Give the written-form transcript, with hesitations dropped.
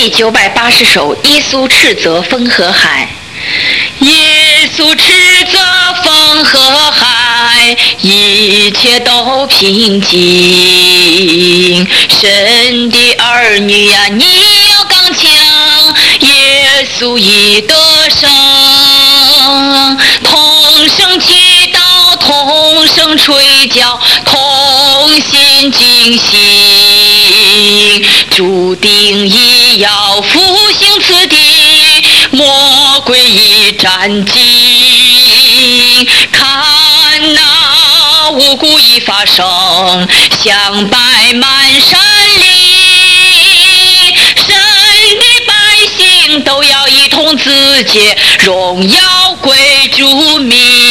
第980首《耶稣斥责风和海》。耶稣斥责风和海，一切都平静。神的儿女呀，你要刚强，耶稣已得胜。同声祈祷，同声吹角，同心尽心，注定已要复兴此地，魔鬼已战尽。看那五谷已发生，像摆满山里，神的百姓都要一同自洁，荣耀归主名。